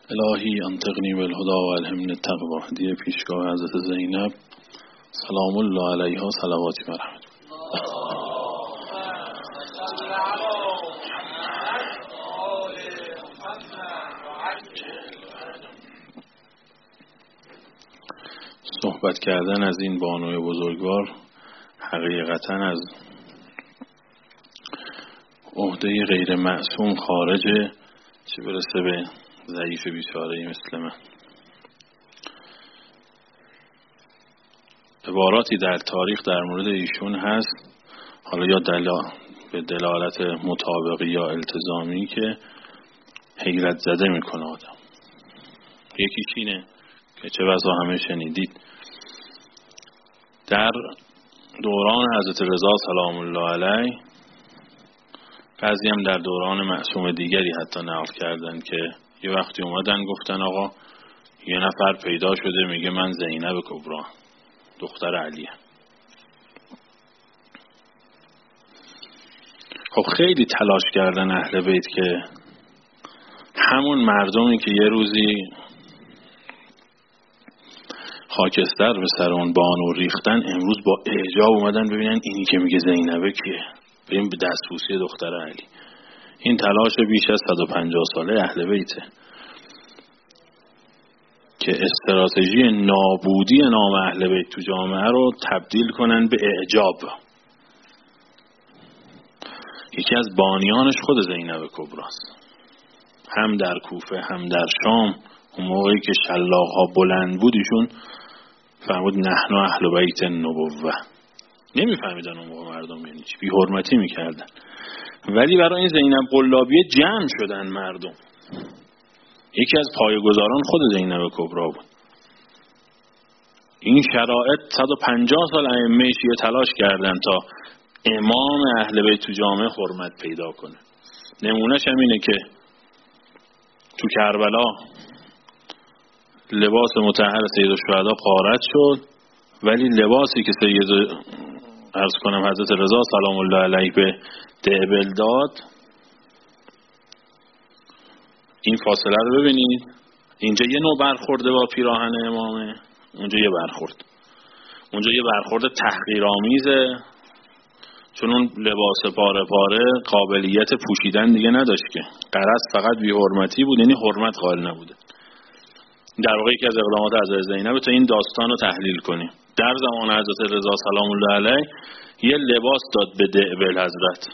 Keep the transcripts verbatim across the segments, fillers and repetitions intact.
الهی انطقنی بالهدی و الهمنی التقوی. هدیه پیشگاه حضرت زینب سلام الله علیها صلواتی و رحمت. صحبت کردن از این بانوی بزرگوار حقیقتا از عهده غیر معصوم خارجه، چه برسه به ضعیف بیچاره‌ای مثل من. عباراتی در تاریخ در مورد ایشون هست، حالا یا دلا به دلالت مطابقی یا التزامی، که حیرت زده میکنه آدم. یکیش اینه که چه بسا همه شنیدید، در دوران حضرت رضا سلام الله علیه، بعضی هم در دوران معصوم دیگری حتی نقل کردن که یه وقتی اومدن گفتن آقا یه نفر پیدا شده میگه من زینب کبرا دختر علیه. خب خیلی تلاش کردن اهل بیت که همون مردمی که یه روزی خاکستر به سر اون بانو ریختن، امروز با اعجاب اومدن ببینن اینی که میگه زینبه کیه، بریم به دستبوسی دختر علی. این تلاش بیش از صد و پنجاه ساله اهل بیته که استراتژی نابودی نام اهل بیت تو جامعه رو تبدیل کنن به اعجاب. یکی از بانیانش خود زینب کبراست، هم در کوفه هم در شام. اون موقعی که شلاق‌ها بلند بود ایشون فرمود نحن اهل بیت النبوه. نمیفهمیدن اون موقع مردم یعنی چی، بی حرمتی میکردن. ولی برای این زینب قلابیه جمع شدن مردم. یکی از پایه‌گذاران خود زینب کبرا بود. این شرایط صد و پنجاه سال ائمه شیعه تلاش کردن تا امام اهل بیت تو جامعه حرمت پیدا کنه. نمونهش هم اینه که تو کربلا لباس مطهر سید الشهدا غارت شد، ولی لباسی که سید عرض کنم حضرت رضا سلام الله علیه به دعبل داد، این فاصله رو ببینید. اینجا یه نوع برخورده با پیراهن امامه، اونجا یه برخورد، اونجا یه برخورد تحقیرآمیزه، چون اون لباس پاره پاره قابلیت پوشیدن دیگه نداشت که، غرض فقط بی حرمتی بود، یعنی حرمت قائل نبوده. در واقع یکی از اقدامات حضرت زینب تا این داستان رو تحلیل کنیم. در زمان حضرت رضا سلام الله علیه یه لباس داد به دعبل حضرت.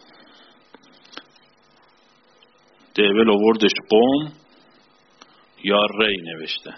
دعبل آوردش قم یا ری نوشتن،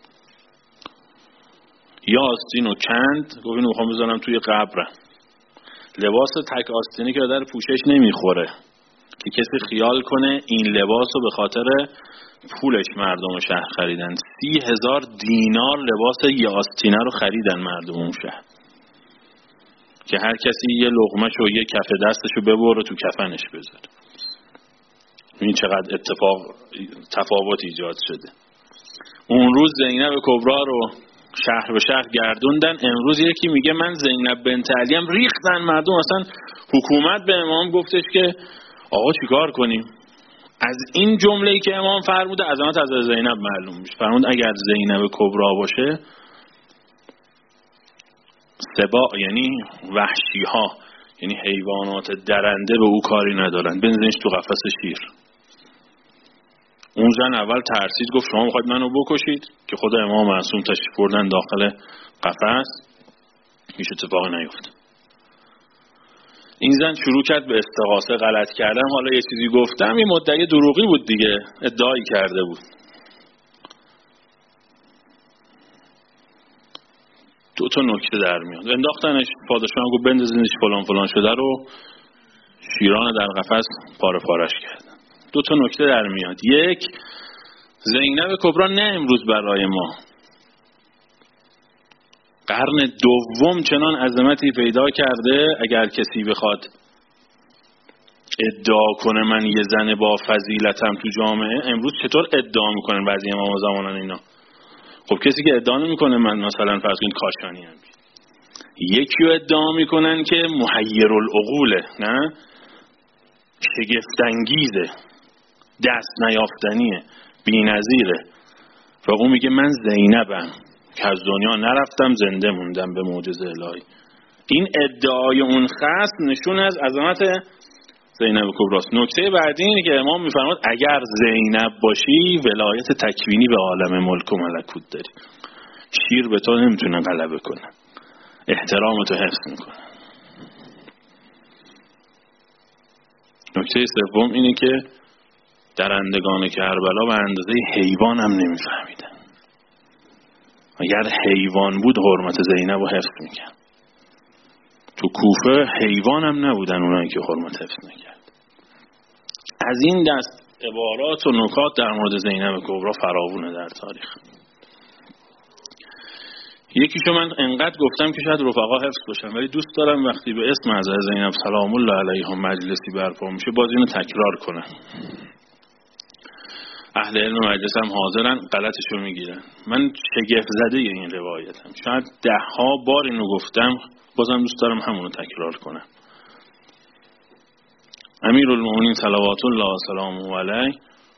یا آستینو کند، گفت اینو میخوام بذارم توی قبرم. لباس تک آستینی که در پوشش نمیخوره که کسی خیال کنه این لباس رو به خاطر پولش مردم شهر خریدن. سی هزار دینار لباس یه آستینه رو خریدن مردم اون شهر که هر کسی یه لقمه‌ش و یه کف دستشو ببره تو کفنش بذاره. این چقدر اتفاق تفاوت ایجاد شده. اون روز زینب کبرا رو شهر به شهر گردوندن، امروز یکی میگه من زینب بنت علیم ریختن مردم. اصلا حکومت به امام گفتش که آقا چیکار کنیم؟ از این جمله‌ای که امام فرموده عظمت حضرت زینب معلوم میشه. فرمود اگر زینب کبرا باشه، سباع یعنی وحشی ها، یعنی حیوانات درنده به او کاری ندارن، بنزنش تو قفس شیر. اون زن اول ترسید، گفت شما میخواید منو بکشید؟ که خود امام معصوم تشریف بردن داخل قفس، هیچ اتفاقی نیفتاد. این زن شروع کرد به استغاثه، غلط کردم. حالا یه چیزی گفتم، یه مدعی دروغی بود دیگه، ادعایی کرده بود. دو تا نکته در میاد. انداختنش، پادشاه هم گفت بندازینش فلان فلان شده رو، شیران در قفس پاره پارش کردن. دو تا نکته در میاد. یک، زینب کبرا نه امروز برای ما، قرن دوم چنان عظمتی پیدا کرده. اگر کسی بخواد ادعا کنه من یه زن با فضیلتم تو جامعه، امروز چطور ادعا میکنن بعضی امام زمانان اینا؟ خب کسی که ادعا نمیکنه من مثلا فرض کنید کاشانی ام، یکی رو ادعا میکنن که محیر العقوله، نه شگفت‌انگیزه، دست نیافتنیه، بی‌نظیره، و اون میگه من زینبم که از دنیا نرفتم، زنده موندم به معجزه الهی. این ادعای اون خصم نشون از عظمت زینب کبراست. نکته بعدی اینه که امام میفرماد اگر زینب باشی ولایت تکوینی به عالم ملک و ملکوت داری، شیر به تو نمیتونه غلبه کنه، احترام تو حفظ میکنه. نکته سوم اینه که درندگان کربلا به اندازه حیوان هم نمیفهمیدن. اگر حیوان بود حرمت زینب رو حفظ میکرد. تو کوفه حیوان هم نبودن اونایی که حرمت حفظ نکرد. از این دست عبارات و نکات در مورد زینب کبرا فراوونه در تاریخ. یکیشو من انقدر گفتم که شاید رفقا حفظ باشن، ولی دوست دارم وقتی به اسم حضرت زینب سلام الله علیها مجلسی برپا میشه باز اینو تکرار کنن. اهل علم مجلس هم حاضرن، غلطشو میگیرن. من شگفت زده این روایتم، شاید ده ها بار اینو گفتم، بازم دوست دارم همونو تکرار کنم. امیرالمومنین صلوات الله و سلامه علیه،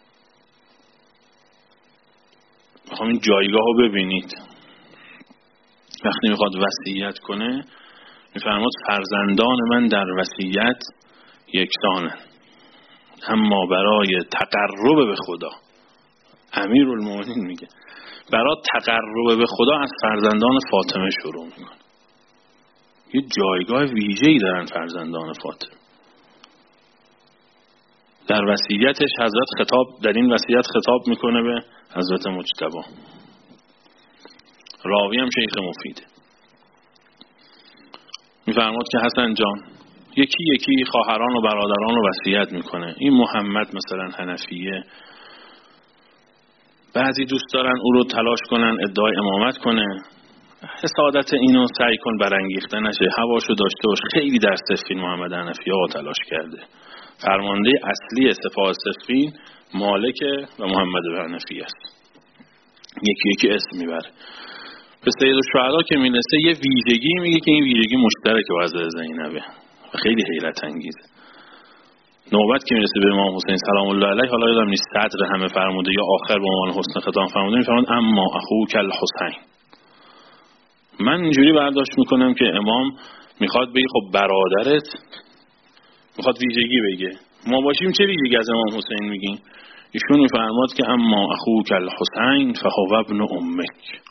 میخوام این جایگاه رو ببینید. وقتی میخواد وصیت کنه میفرماد فرزندان من در وصیت یکسانن، اما برای تقرب به خدا، امیرالمومنین میگه برای تقرب به خدا از فرزندان فاطمه شروع میکنه. یه جایگاه ویژه‌ای دارن فرزندان فاطمه. در وصیتش حضرت خطاب در این وصیت خطاب میکنه به حضرت مجتبی. راوی هم شیخ مفیده. میفرماد که حسن جان یکی یکی خواهران و برادران رو وصیت میکنه. این محمد مثلا حنفیه، بعضی دوست دارن او رو تلاش کنن ادعای امامت کنه، حسادت اینو سعی کن برانگیخته نشه، هواشو داشته باش. خیلی در صفین محمد حنفی ها تلاش کرده. فرمانده اصلی سپاه صفین مالک و محمد حنفی است. یکی یکی اسم میبره. به سید الشهدا که میرسه یه ویژگی میگه که این ویژگی مشترکه با حضرت زینبه و خیلی حیرت انگیزه. نوبت که میرسه به امام حسین سلام الله علیه، حالا یادم نیست صدر همه فرموده یا آخر به عنوان حسن ختام فرموده، میفرماد اما اخوک الحسین. من اینجوری برداشت میکنم که امام میخواد بگه خب برادرت، میخواد ویژگی بگه، ما باشیم چه ویژگی از امام حسین میگیم؟ ایشون میفرماد که اما اخوک الحسین فهو ابن امک،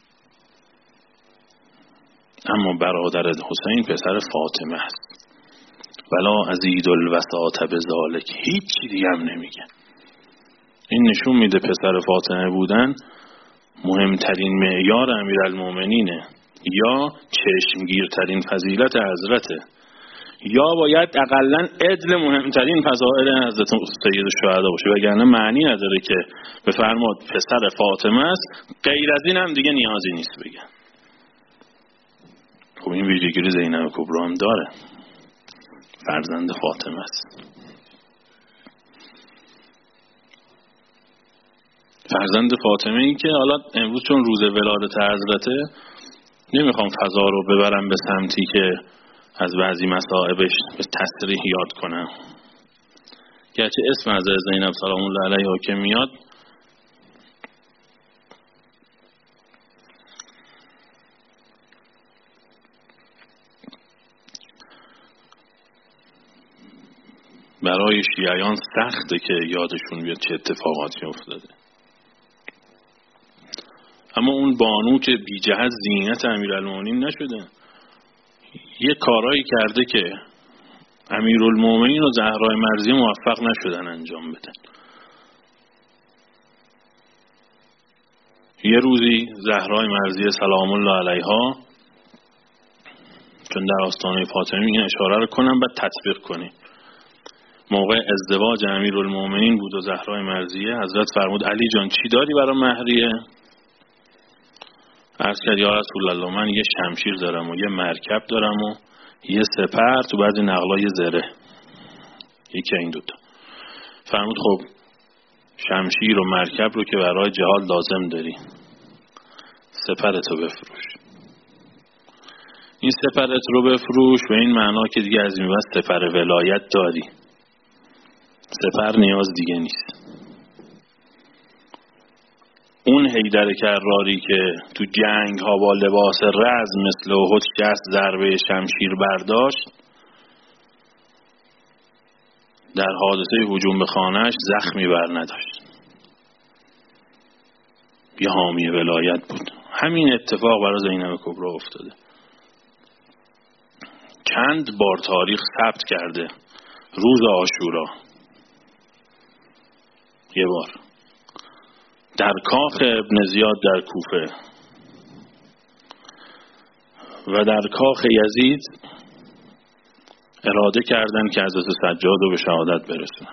اما برادرت حسین پسر فاطمه است. ولا ازید الوساط بذالک، هیچ دیگه هم نمیگه. این نشون میده پسر فاطمه بودن مهمترین معیار امیرالمومنینه، یا چشمگیرترین فضیلت حضرته، یا باید اقلن عدل مهمترین فضائل حضرت سید الشهدا باشه، وگرنه معنی نداره که بفرماد پسر فاطمه است، غیر از این هم دیگه نیازی نیست بگن. خب این ویژگی زینب کبرا هم داره، فرزند فاطمه است. فرزند فاطمه این که حالا امروز چون روز ولادت حضرته نمیخوام فضا رو ببرم به سمتی که از بعضی مصائبش به تصریح یاد کنم، گرچه اسم حضرت زینب سلام الله علیها که میاد برای شیعیان سخته که یادشون بیاد چه اتفاقاتی افتاده. اما اون بانو که بی جهت زینت امیرالمومنین نشده، یه کارایی کرده که امیرالمومنین و زهرای مرضیه موفق نشدن انجام بدن. یه روزی زهرای مرضیه سلام الله علیها، چون در آستانه فاطمه این اشاره رو کنم بعد تطبیق کنیم، موقع ازدواج امیرالمومنین بود و زهرای مرضیه، حضرت فرمود علی جان چی داری برای مهریه؟ عرض کرد یا رسول الله من یه شمشیر دارم و یه مرکب دارم و یه سپر، تو بعضی نقلا یه زره، یکی این دوتا. فرمود خب شمشیر و مرکب رو که برای جهاد لازم داری، سپرتو بفروش. این سپرت رو بفروش به این معنا که دیگه از این بعد سپر ولایت داری، سپر نیاز دیگه نیست. اون حیدر کراری که تو جنگ ها با لباس رزم مثل احد شصت ضربه شمشیر برداشت، در حادثه هجوم به خانه‌اش زخمی بر نداشت. یه حامی ولایت بود. همین اتفاق برای زینب کبرا افتاده. چند بار تاریخ ثبت کرده روز عاشورا، یه بار در کاخ ابن زیاد در کوفه و در کاخ یزید اراده کردن که حضرت سجاد رو به شهادت برسونن.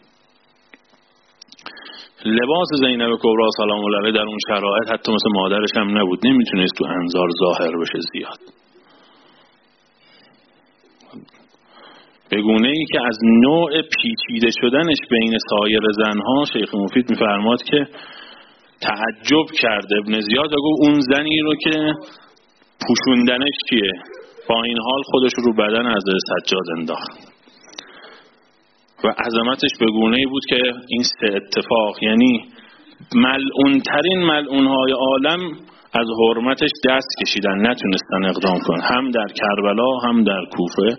لباس زینب کبرا سلام الله علیها در اون شرایط حتی مثل مادرش هم نبود، نمیتونست تو انظار ظاهر بشه زیاد. به گونه ای که از نوع پیچیده شدنش بین سایر زنها شیخ مفید میفرماد که تعجب کرد ابن زیاد و گفت اون زنی رو که پوشوندنش کیه؟ با این حال خودش رو بدن حضرت سجاد انداخت. و عظمتش به گونه ای بود که این سه اتفاق، یعنی ملعون ترین ملعون های عالم از حرمتش دست کشیدن، نتونستن اقدام کنن، هم در کربلا، هم در کوفه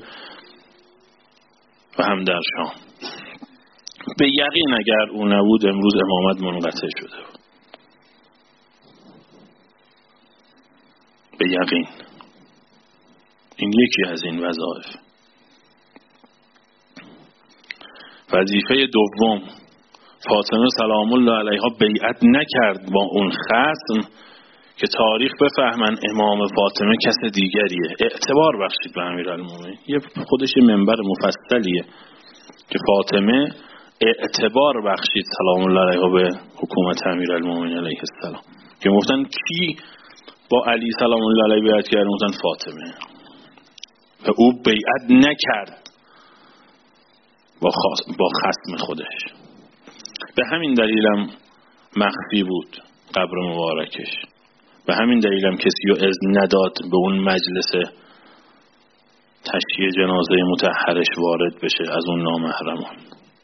و هم در شام. به یقین اگر او نبود امروز امامت منقطع شده بود. به یقین. این یکی از این وظایف. وظیفه دوم، فاطمه سلام الله علیها بیعت نکرد با اون خصم که تاریخ بفهمن امام فاطمه کس دیگریه. اعتبار بخشید به امیرالمومنین. یه خودش منبر مفصلیه که فاطمه اعتبار بخشید سلام الله علیها به حکومت امیرالمومنین علیه السلام، که گفتن کی با علی سلام الله علیه بیعت کرد؟ گفتن فاطمه. و او بیعت نکرد با, خاص با خصم خودش. به همین دلیلم مخفی بود قبر مبارکش. به همین دلیلم کسی رو اذن نداد به اون مجلس تشییع جنازه مطهرش وارد بشه از اون نامحرمان.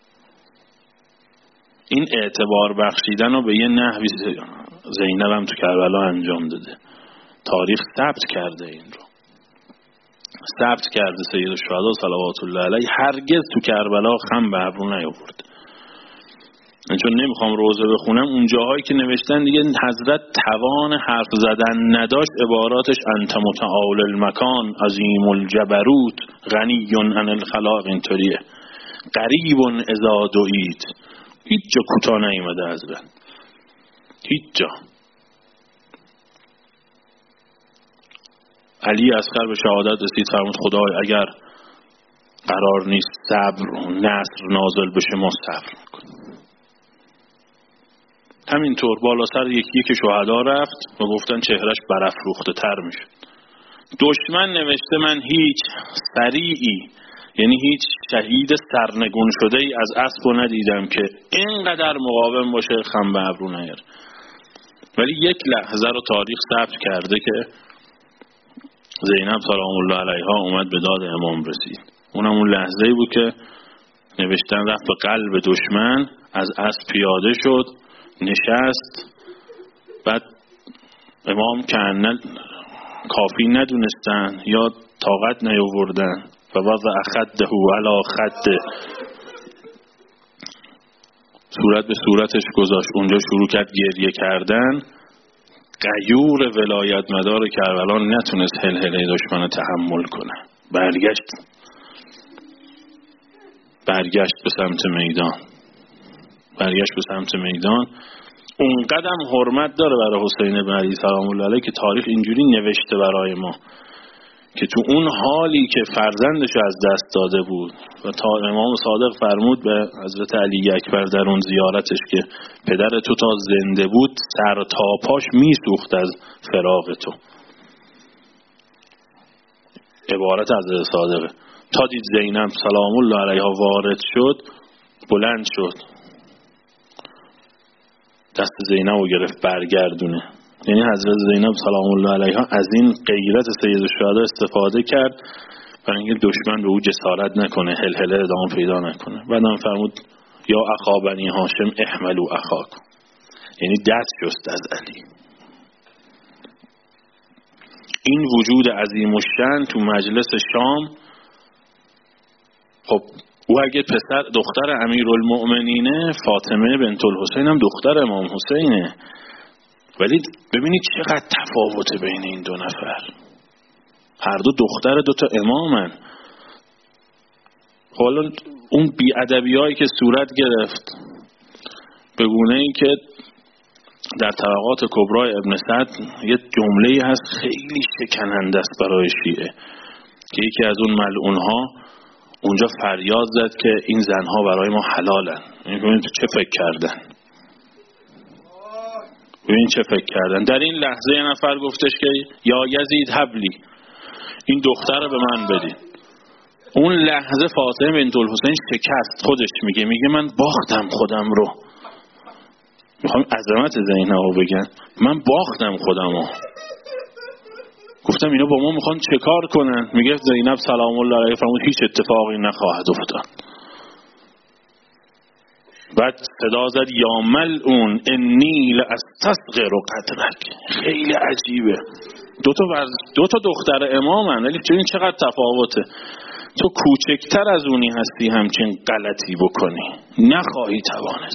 این اعتبار بخشیدن رو به یه نحوی زینب هم تو کربلا انجام داده. تاریخ ثبت کرده این رو. ثبت کرده سید الشهدا صلوات الله علیه هرگز تو کربلا خم به ابرو نیاورد. چون نمیخوام روزه بخونم، اون جاهایی که نوشتن دیگه حضرت توان حرف زدن نداشت، عباراتش انت متعال المکان عظیم الجبروت غنی عن الخلاق اینطوریه. قریب اذا دعیت. هیچ جا کوتاه نیامده حضرت، هیچ جا. علی اصغر به شهادت رسید، فرمود خدای اگر قرار نیست صبر و نصر نازل بشه ما صبر میکنیم. همینطور بالا سر یکی یکی شهدا رفت و گفتن چهرش برافروخته تر میشه. دشمن نوشته من هیچ سریعی، یعنی هیچ شهید سرنگون شده ای از اسب رو ندیدم که اینقدر مقاوم باشه خم به ابرو نیاره. ولی یک لحظه رو تاریخ ثبت کرده که زینب سلام الله علیها اومد به داد امام رسید. اونم اون لحظه ای بود که نوشتن رفت به قلب دشمن، از اسب پیاده شد، نشست. بعد امام که کافی ندونستن یا طاقت نیاوردن و وضع خده علی خده، صورت به صورتش گذاشت، اونجا شروع کرد گریه کردن. غیور ولایت مدار کربلا نتونست هلهله دشمن تحمل کنه. برگشت برگشت به سمت میدان برگشت به سمت میدان. اون قدم حرمت داره برای حسین بن علی سلام الله علیه که تاریخ اینجوری نوشته برای ما که تو اون حالی که فرزندش از دست داده بود و تا امام صادق فرمود به حضرت علی اکبر در اون زیارتش که پدر تو تا زنده بود سر تا پاش میسوخت از فراق تو. عبارت حضرت صادقه. تا دید زینب سلام الله علیها وارد شد، بلند شد، دست زینب رو گرفت برگردونه. یعنی حضرت زینب سلام الله علیها از این غیرت سید الشهدا استفاده کرد برای اینکه دشمن به او جسارت نکنه، هلهله ادامه پیدا نکنه. بعدم فرمود یا اخا بنی هاشم احملوا اخاکم، یعنی دست شست از علی. این وجود عظیم الشأن تو مجلس شام، خب او اگه پسر دختر امیرالمؤمنینه، فاطمه بنت الحسین هم دختر امام حسینه، ولی ببینید چقدر تفاوت بین این دو نفر. هر دو دختر دو تا امامن. حالا اون بی‌ادبیایی که صورت گرفت به گونه‌ای که در طبقات کبرای ابن سعد یه جمله‌ای هست خیلی شکننده است برای شیعه که یکی از اون ملعون‌ها اونجا فریاد زد که این زنها برای ما حلالن. ببین چه فکر کردن، ببین چه فکر کردن. در این لحظه یه نفر گفتش که یا یزید حبلی، این دختر رو به من بدین. اون لحظه فاطمه بنت الحسین شکست. خودش میگه میگه من باختم خودم رو. میخوام عظمت زینبو بگن، من باختم خودمو. گفتم اینا با ما میخوان چه کار کنن؟ میگه زینب سلام الله علیها فرمود هیچ اتفاقی نخواهد افتاد. بعد صدا زد یا ملعون انی لاستصغر قدرک. خیلی عجیبه. دو تا دو تا دختر امامن، ولی ببین چقدر تفاوته. تو کوچکتر از اونی هستی همچین غلطی بکنی، نخواهی توانست.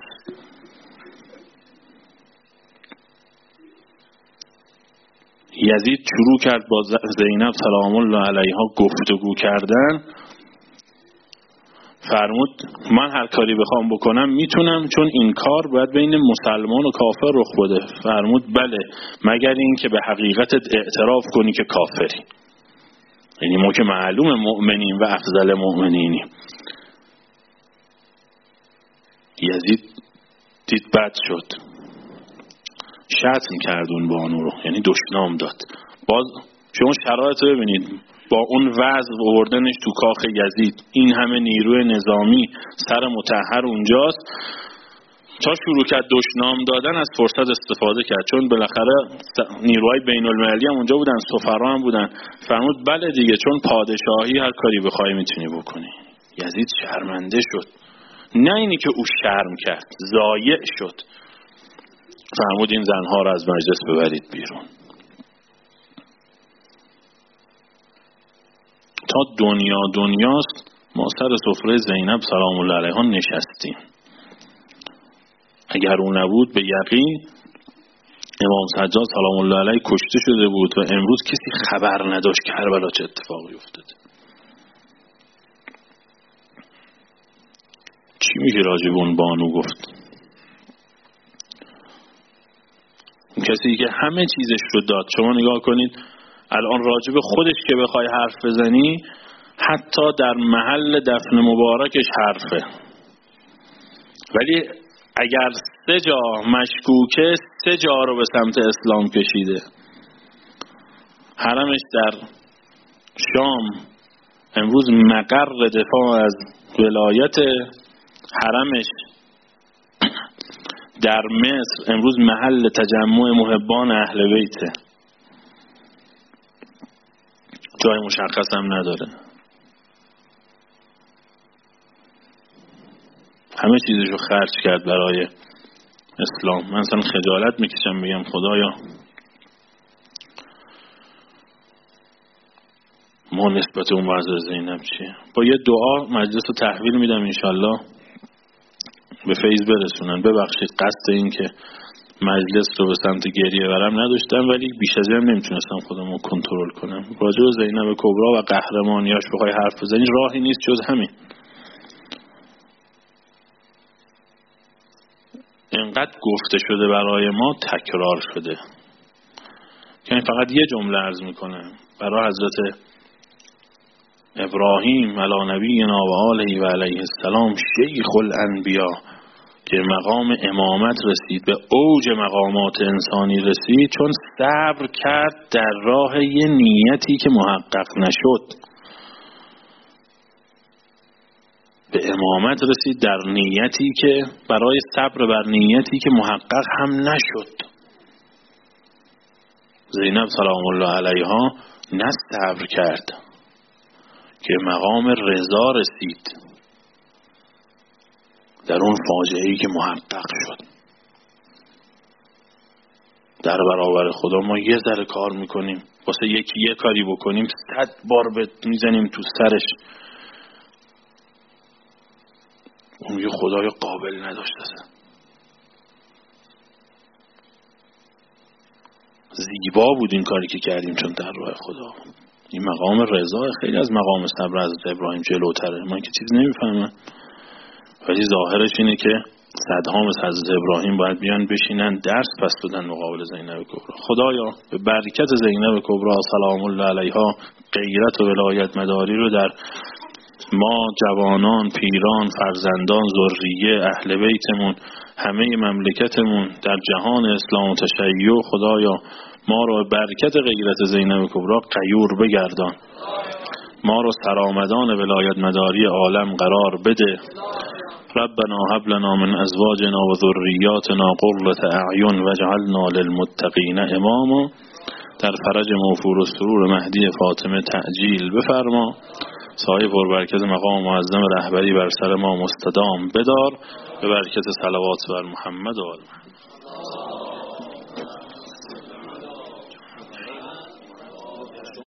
یزید شروع کرد با زینب سلام الله علیها گفتگو کردن. فرمود من هر کاری بخوام بکنم میتونم، چون این کار باید بین مسلمان و کافر رخ بده. فرمود بله، مگر این که به حقیقتت اعتراف کنی که کافری. یعنی ما که معلوم مؤمنین و افضل مؤمنینیم. یزید دید بد شد، شتم کرد اون بانو رو، یعنی دشنام داد. باز شما شرایط رو ببینید، با اون وضع آوردنش تو کاخ یزید، این همه نیروی نظامی، سر مطهر اونجاست، تا شروع کرد دشنام دادن از فرصت استفاده کرد، چون بالاخره نیروهای بین المللی هم اونجا بودن، سفرا هم بودن. فرمود بله دیگه، چون پادشاهی هر کاری بخوای میتونی بکنی. یزید شرمنده شد، نه اینی که او شرم کرد، ضایع شد. فرمود این زنها رو از مجلس ببرید بیرون. تا دنیا دنیاست ما سر سفره زینب سلام الله علیها نشستیم. اگر اون نبود به یقین امام سجاد سلام الله علیه کشته شده بود و امروز کسی خبر نداشت کربلا چه اتفاقی افتاده. چی میشه راجب اون بانو گفت؟ کسی که همه چیزش رو داد. شما نگاه کنید الان راجب خودش که بخوای حرف بزنی، حتی در محل دفن مبارکش حرفه، ولی اگر سه جا مشکوکه سه جا رو به سمت اسلام کشیده. حرمش در شام امروز مقر دفاع از ولایت، حرمش در مصر امروز محل تجمع محبان اهل بیته. جای مشخص هم نداره، همه چیزشو خرج کرد برای اسلام. من اصلا خجالت میکشم بگم خدایا ما نسبت اون وضع زینب چیه. با یه دعا مجلس رو تحویل میدم، انشالله به فیض برسونن. ببخشید قصد این که مجلس رو به سمت گریه برم نداشتم، ولی بیش از این نمیتونستم خودم رو کنترل کنم. راجع به زینب کبرا و قهرمانیاش بخوای حرف بزنی راهی نیست جز همین. اینقدر گفته شده برای ما تکرار شده. یعنی فقط یه جمله عرض میکنم برای حضرت ابراهیم علی نبینا و آله و علیه السلام شیخ الانبیا که مقام امامت رسید، به اوج مقامات انسانی رسید، چون صبر کرد در راه یه نیتی که محقق نشد. به امامت رسید در نیتی که برای صبر بر نیتی که محقق هم نشد. زینب سلام الله علیها نه صبر کرد که مقام رضا رسید در اون فاجعه‌ای که محقق شد. در برابر خدا ما یه ذره کار میکنیم، واسه یکی یه کاری بکنیم صد بار میزنیم تو سرش. اون یه خدای قابل نداشته است. زیبا بود این کاری که کردیم چون در راه خدا. این مقام رضا خیلی از مقام صبر از ابراهیم جلوتره. من که چیز نمیفهمم، ولی ظاهرش اینه که صدها مثل حضرت ابراهیم باید بیان بشینن درس پس بدن مقابل زینب کبرا. خدایا به برکت زینب کبرا سلام الله علیها غیرت و ولایت مداری رو در ما جوانان، پیران، فرزندان، ذریه، اهل بیتمون، همه مملکتمون در جهان اسلام و تشیع، خدایا ما رو برکت غیرت زینب کبرا غیور بگردان، ما رو سرآمدان ولایت مداری عالم قرار بده. ربنا هب لنا من ازواجنا و ذریاتنا قرة اعین واجعلنا للمتقین اماما. در فرج موفور و سرور مهدی فاطمه تعجیل بفرما. سایه پربرکت مقام معظم رهبری بر سر ما مستدام بدار. به برکت صلوات بر محمد و آل محمد.